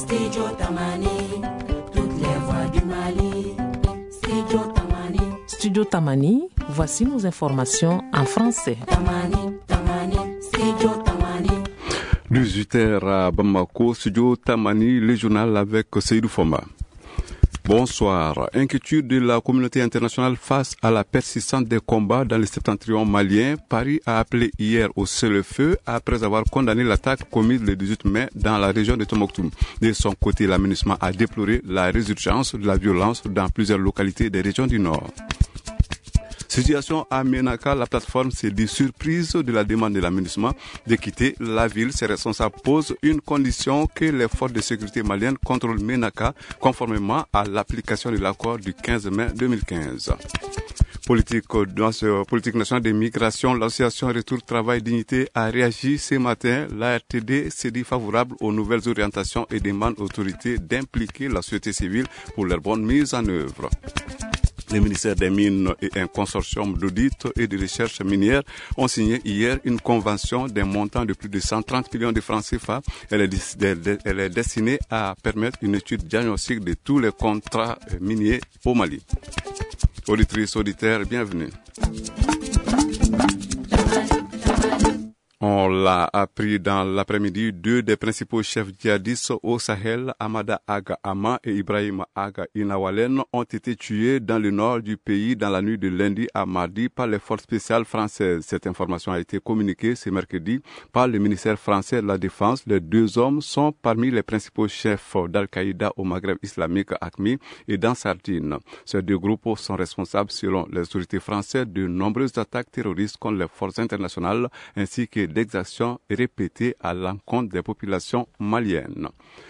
Studio Tamani, toutes les voix du Mali. Studio Tamani. Studio Tamani, voici nos informations en français. Tamani, Tamani, Studio Tamani. 18h à Bamako, Studio Tamani, le journal avec Seydou Foma. Bonsoir. Inquiétude de la communauté internationale face à la persistance des combats dans le septentrion malien. Paris a appelé hier au cessez-le-feu après avoir condamné l'attaque commise le 18 mai dans la région de Tombouctou. De son côté, l'aménagement a déploré la résurgence de la violence dans plusieurs localités des régions du Nord. Situation à Ménaka, la plateforme s'est dit surprise de la demande de l'aménagement de quitter la ville. Ces responsables posent une condition que les forces de sécurité maliennes contrôlent Ménaka conformément à l'application de l'accord du 15 mai 2015. Politique nationale des migrations, l'association Retour Travail Dignité a réagi ce matin. La RTD s'est dit favorable aux nouvelles orientations et demande aux autorités d'impliquer la société civile pour leur bonne mise en œuvre. Le ministère des Mines et un consortium d'audit et de recherche minière ont signé hier une convention d'un montant de plus de 130 millions de francs CFA. Elle est destinée à permettre une étude diagnostique de tous les contrats miniers au Mali. Auditrices, auditeurs, bienvenue. On l'a appris dans l'après-midi, deux des principaux chefs djihadistes au Sahel, Amada Aga Ama et Ibrahim Aga Inawalen, ont été tués dans le nord du pays dans la nuit de lundi à mardi par les forces spéciales françaises. Cette information a été communiquée ce mercredi par le ministère français de la Défense. Les deux hommes sont parmi les principaux chefs d'Al-Qaïda au Maghreb islamique, AQMI, et dans Sardine. Ces deux groupes sont responsables, selon les autorités françaises, de nombreuses attaques terroristes contre les forces internationales ainsi que d'exactions répétées à l'encontre des populations maliennes.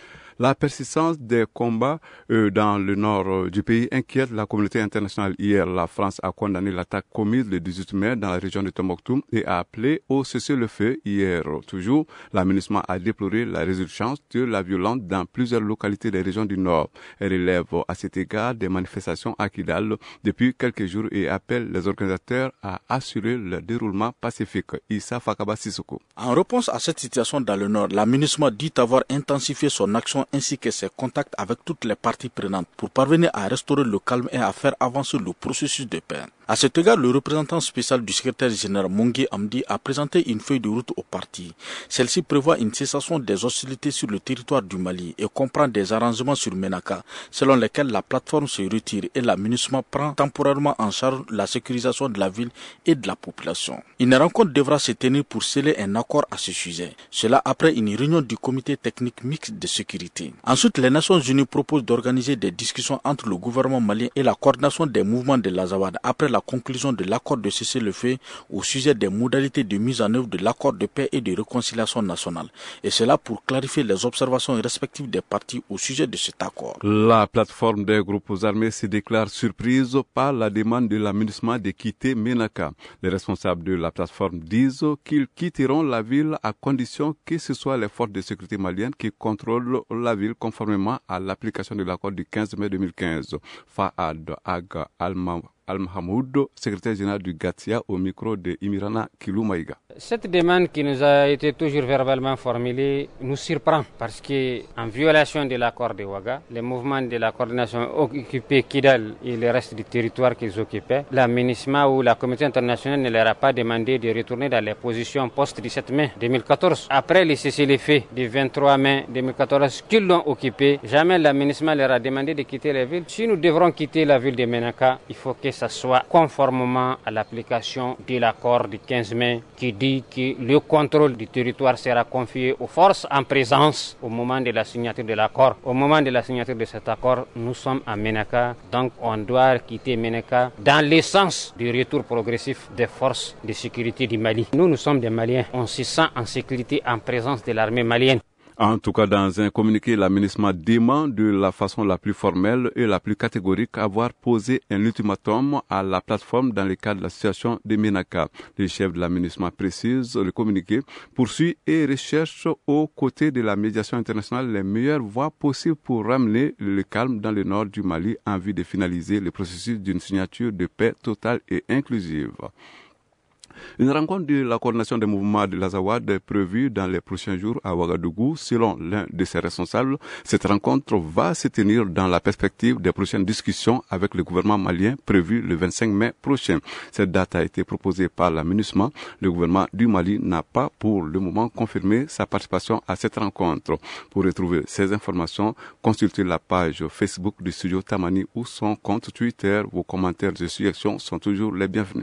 La persistance des combats dans le nord du pays inquiète la communauté internationale. Hier, la France a condamné l'attaque commise le 18 mai dans la région de Tombouctou et a appelé au cessez-le-feu. Hier, toujours, l'aménagement a déploré la résurgence de la violence dans plusieurs localités des régions du nord. Elle relève à cet égard des manifestations à Kidal depuis quelques jours et appelle les organisateurs à assurer le déroulement pacifique. Issa Fakaba Sissoko. En réponse à cette situation dans le nord, l'aménagement dit avoir intensifié son action ainsi que ses contacts avec toutes les parties prenantes pour parvenir à restaurer le calme et à faire avancer le processus de paix. À cet égard, le représentant spécial du secrétaire général Mungé Amdi a présenté une feuille de route aux parties. Celle-ci prévoit une cessation des hostilités sur le territoire du Mali et comprend des arrangements sur Ménaka, selon lesquels la plateforme se retire et l'aménagement prend temporairement en charge la sécurisation de la ville et de la population. Une rencontre devra se tenir pour sceller un accord à ce sujet. Cela après une réunion du comité technique mixte de sécurité. Ensuite, les Nations Unies proposent d'organiser des discussions entre le gouvernement malien et la coordination des mouvements de l'Azawad après la conclusion de l'accord de cessez-le-feu au sujet des modalités de mise en œuvre de l'accord de paix et de réconciliation nationale. Et cela pour clarifier les observations respectives des parties au sujet de cet accord. La plateforme des groupes armés se déclare surprise par la demande de l'aménagement de quitter Ménaka. Les responsables de la plateforme disent qu'ils quitteront la ville à condition que ce soit les forces de sécurité maliennes qui contrôlent la ville conformément à l'application de l'accord du 15 mai 2015. Fahad Aga Al-Mahmoud, secrétaire général du GATIA, au micro de Imirana Kiloumaïga. Cette demande qui nous a été toujours verbalement formulée nous surprend parce qu'en violation de l'accord de Ouaga, les mouvements de la coordination occupaient Kidal et le reste du territoire qu'ils occupaient. La MINUSMA ou la communauté internationale ne leur a pas demandé de retourner dans les positions post-17 mai 2014. Après le cessez-le-feu du 23 mai 2014 qu'ils l'ont occupé, jamais la MINUSMA leur a demandé de quitter la ville. Si nous devrons quitter la ville de Ménaka, il faut que ça soit conformément à l'application de l'accord du 15 mai qui dit que le contrôle du territoire sera confié aux forces en présence au moment de la signature de l'accord. Au moment de la signature de cet accord, nous sommes à Ménaka, donc on doit quitter Ménaka dans l'essence du retour progressif des forces de sécurité du Mali. Nous sommes des Maliens, on se sent en sécurité en présence de l'armée malienne. En tout cas, dans un communiqué, l'aménagement demande de la façon la plus formelle et la plus catégorique avoir posé un ultimatum à la plateforme dans le cadre de la situation de Ménaka. Le chef de l'aménagement précise le communiqué, poursuit et recherche aux côtés de la médiation internationale les meilleures voies possibles pour ramener le calme dans le nord du Mali en vue de finaliser le processus d'une signature de paix totale et inclusive. Une rencontre de la coordination des mouvements de l'Azawad est prévue dans les prochains jours à Ouagadougou. Selon l'un de ses responsables, cette rencontre va se tenir dans la perspective des prochaines discussions avec le gouvernement malien prévues le 25 mai prochain. Cette date a été proposée par la MINUSMA. Le gouvernement du Mali n'a pas pour le moment confirmé sa participation à cette rencontre. Pour retrouver ces informations, consultez la page Facebook du studio Tamani ou son compte Twitter. Vos commentaires et suggestions sont toujours les bienvenus.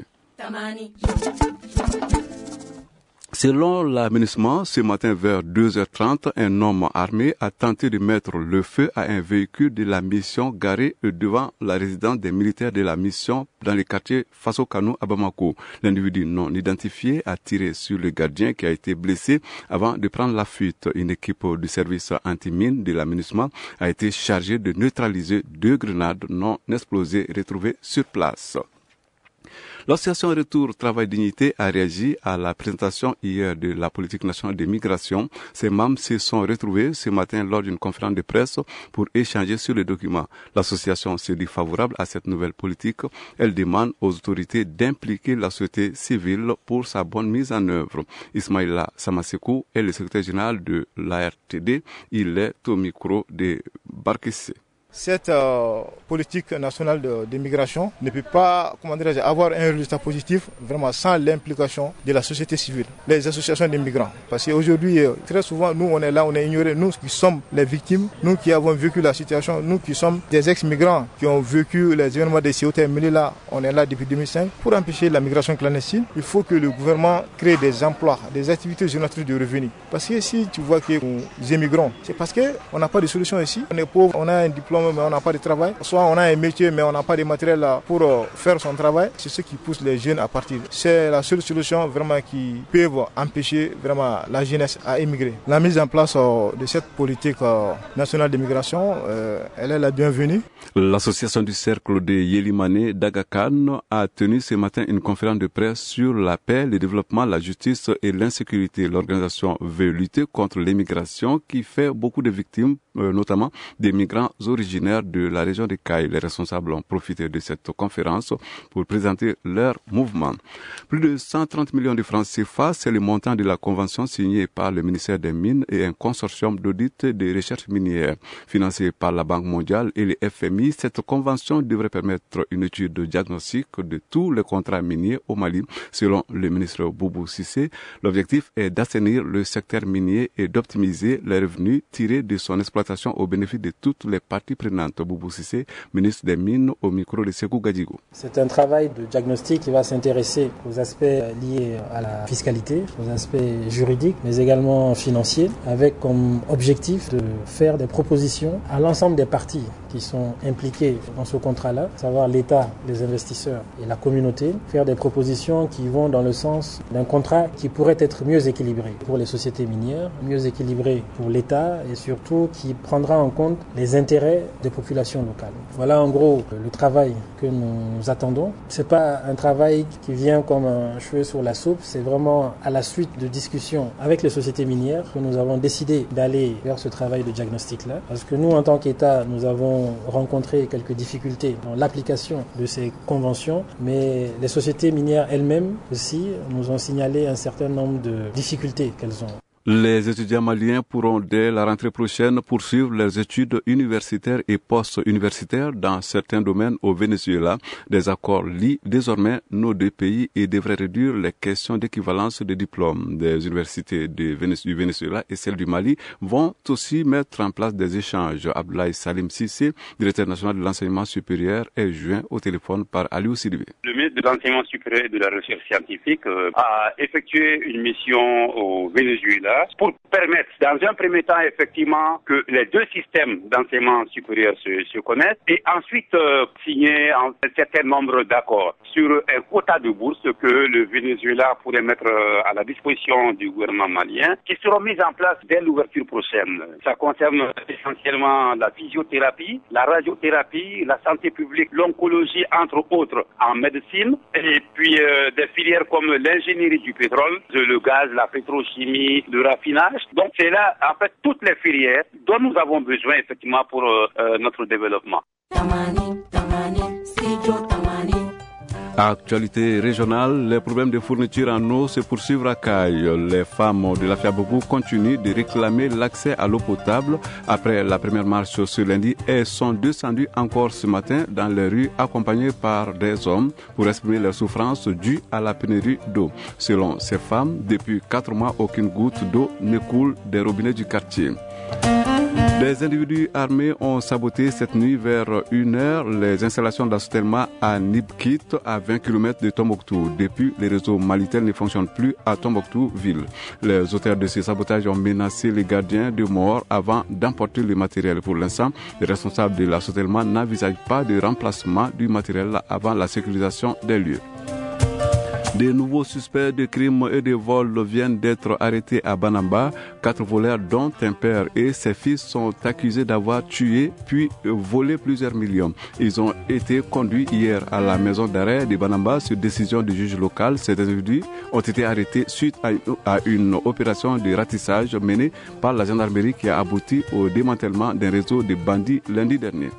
Selon la MINUSMA, ce matin vers 2h30, un homme armé a tenté de mettre le feu à un véhicule de la mission garé devant la résidence des militaires de la mission dans le quartier Faso-Kano à Bamako. L'individu non identifié a tiré sur le gardien qui a été blessé avant de prendre la fuite. Une équipe du service anti-mine de la MINUSMA a été chargée de neutraliser 2 grenades non explosées retrouvées sur place. L'association Retour Travail Dignité a réagi à la présentation hier de la politique nationale de migration. Ses membres se sont retrouvés ce matin lors d'une conférence de presse pour échanger sur les documents. L'association se dit favorable à cette nouvelle politique. Elle demande aux autorités d'impliquer la société civile pour sa bonne mise en œuvre. Ismaïla Samasekou est le secrétaire général de l'ARTD. Il est au micro de Barkissé. Cette politique nationale de migration ne peut pas avoir un résultat positif vraiment sans l'implication de la société civile, les associations de migrants. Parce qu'aujourd'hui, très souvent, nous on est là, on est ignorés, nous qui sommes les victimes, nous qui avons vécu la situation, nous qui sommes des ex-migrants qui ont vécu les événements des COTM, là, on est là depuis 2005. Pour empêcher la migration clandestine, il faut que le gouvernement crée des emplois, des activités génératrices de revenus. Parce que si tu vois que nous émigrons, c'est parce qu'on n'a pas de solution ici. On est pauvre, on a un diplôme mais on n'a pas de travail. Soit on a un métier mais on n'a pas de matériel pour faire son travail. C'est ce qui pousse les jeunes à partir. C'est la seule solution vraiment qui peut empêcher vraiment la jeunesse à émigrer. La mise en place de cette politique nationale d'immigration, elle est la bienvenue. L'association du cercle de Yelimane d'Agakan a tenu ce matin une conférence de presse sur la paix, le développement, la justice et l'insécurité. L'organisation veut lutter contre l'immigration qui fait beaucoup de victimes, notamment des migrants originaires de la région de Kaï. Les responsables ont profité de cette conférence pour présenter leur mouvement. Plus de 130 millions de francs CFA, c'est le montant de la convention signée par le ministère des Mines et un consortium d'audit des recherches minières financé par la Banque mondiale et le FMI. Cette convention devrait permettre une étude de diagnostic de tous les contrats miniers au Mali. Selon le ministre Boubou Cissé, l'objectif est d'assainir le secteur minier et d'optimiser les revenus tirés de son exploitation au bénéfice de toutes les parties prenantes. Boubou Cissé, ministre des Mines, au micro de Sekou Gadigo. C'est un travail de diagnostic qui va s'intéresser aux aspects liés à la fiscalité, aux aspects juridiques, mais également financiers, avec comme objectif de faire des propositions à l'ensemble des parties qui sont impliquées dans ce contrat-là, à savoir l'État, les investisseurs et la communauté, faire des propositions qui vont dans le sens d'un contrat qui pourrait être mieux équilibré pour les sociétés minières, mieux équilibré pour l'État et surtout qui prendra en compte les intérêts des populations locales. Voilà en gros le travail que nous attendons. C'est pas un travail qui vient comme un cheveu sur la soupe, c'est vraiment à la suite de discussions avec les sociétés minières que nous avons décidé d'aller vers ce travail de diagnostic-là. Parce que nous, en tant qu'État, nous avons rencontré quelques difficultés dans l'application de ces conventions, mais les sociétés minières elles-mêmes aussi nous ont signalé un certain nombre de difficultés qu'elles ont. Les étudiants maliens pourront dès la rentrée prochaine poursuivre leurs études universitaires et post-universitaires dans certains domaines au Venezuela. Des accords lient désormais nos deux pays et devraient réduire les questions d'équivalence des diplômes. Des universités du Venezuela et celles du Mali vont aussi mettre en place des échanges. Abdoulaye Salim Sissé, directeur national de l'enseignement supérieur, est joint au téléphone par Aliou Sidibé. Le ministre de l'enseignement supérieur et de la recherche scientifique a effectué une mission au Venezuela pour permettre, dans un premier temps, effectivement, que les deux systèmes d'enseignement supérieur se connaissent et ensuite signer un certain nombre d'accords sur un quota de bourse que le Venezuela pourrait mettre à la disposition du gouvernement malien, qui seront mises en place dès l'ouverture prochaine. Ça concerne essentiellement la physiothérapie, la radiothérapie, la santé publique, l'oncologie, entre autres, en médecine, et puis des filières comme l'ingénierie du pétrole, le gaz, la pétrochimie, le raffinage. Donc c'est là, en fait, toutes les filières dont nous avons besoin effectivement pour notre développement. Actualité régionale, les problèmes de fourniture en eau se poursuivent à Caille. Les femmes de la Fiabougou continuent de réclamer l'accès à l'eau potable. Après la première marche ce lundi, elles sont descendues encore ce matin dans les rues accompagnées par des hommes pour exprimer leurs souffrances dues à la pénurie d'eau. Selon ces femmes, depuis 4 mois, aucune goutte d'eau ne coule des robinets du quartier. Des individus armés ont saboté cette nuit vers 1h les installations d'assainissement à Nibkit, à 20 km de Tombouctou. Depuis, les réseaux Malitel ne fonctionnent plus à Tombouctou-ville. Les auteurs de ces sabotages ont menacé les gardiens de mort avant d'emporter le matériel. Pour l'instant, les responsables de l'assainissement n'envisagent pas de remplacement du matériel avant la sécurisation des lieux. De nouveaux suspects de crimes et de vols viennent d'être arrêtés à Banamba. 4 voleurs, dont un père et ses fils, sont accusés d'avoir tué puis volé plusieurs millions. Ils ont été conduits hier à la maison d'arrêt de Banamba sur décision du juge local. Ces individus ont été arrêtés suite à une opération de ratissage menée par la gendarmerie qui a abouti au démantèlement d'un réseau de bandits lundi dernier.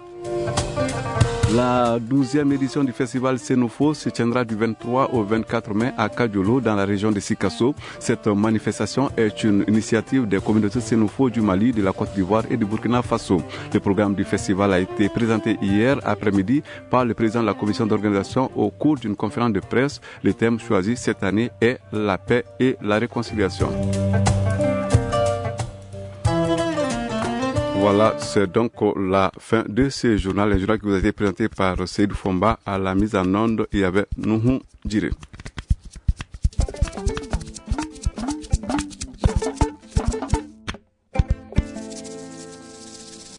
La 12e édition du festival Sénoufo se tiendra du 23 au 24 mai à Kadiolo, dans la région de Sikasso. Cette manifestation est une initiative des communautés Sénoufo du Mali, de la Côte d'Ivoire et du Burkina Faso. Le programme du festival a été présenté hier après-midi par le président de la commission d'organisation au cours d'une conférence de presse. Le thème choisi cette année est la paix et la réconciliation. Voilà, c'est donc la fin de ce journal. Un journal qui vous a été présenté par Seydou Fomba. À la mise en onde, il y avait Nuhu Djire.